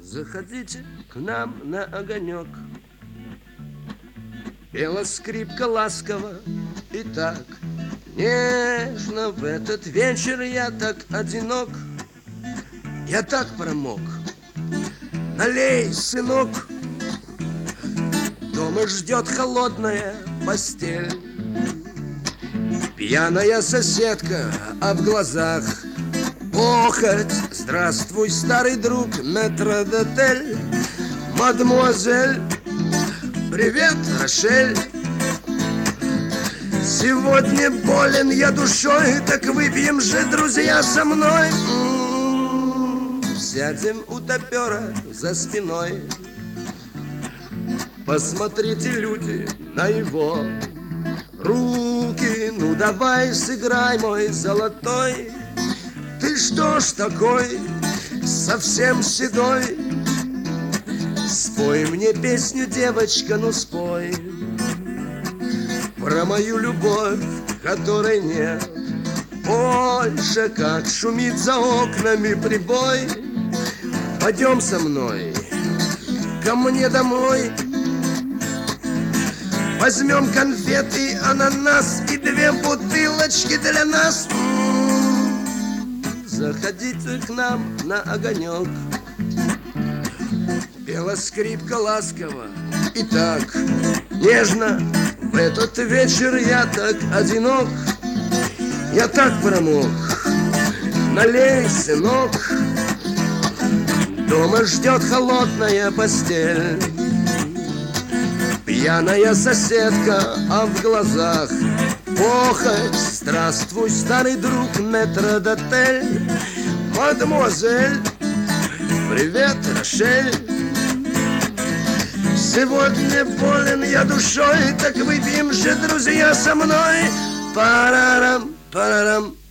Заходите к нам на огонек. Пела скрипка ласково и так нежно. В этот вечер я так одинок, я так промок. Налей, сынок. Дома ждет холодная постель. Пьяная соседка, а в глазах похоть. Здравствуй, старый друг, метрдотель. Мадемуазель, привет, Рошель. Сегодня болен я душой, так выпьем же, друзья, со мной. Сядем у топера за спиной. Посмотрите, люди, на его руки. Ну давай сыграй, мой золотой. Ты что ж такой, совсем седой? Спой мне песню, девочка, ну спой. Про мою любовь, которой нет больше, как шумит за окнами прибой. Пойдем со мной ко мне домой. Возьмем конфеты, ананас и 2 бутылочки для нас. Заходите к нам на огонек. Пела скрипка ласково и так нежно. В этот вечер я так одинок, я так промок. Налей, сынок. Дома ждет холодная постель. Пьяная соседка, а в глазах похоть. Здравствуй, старый друг, метрдотель. Мадемуазель, привет, Рошель. Сегодня болен я душой, так выпьем же, друзья, со мной. Парарам, парарам,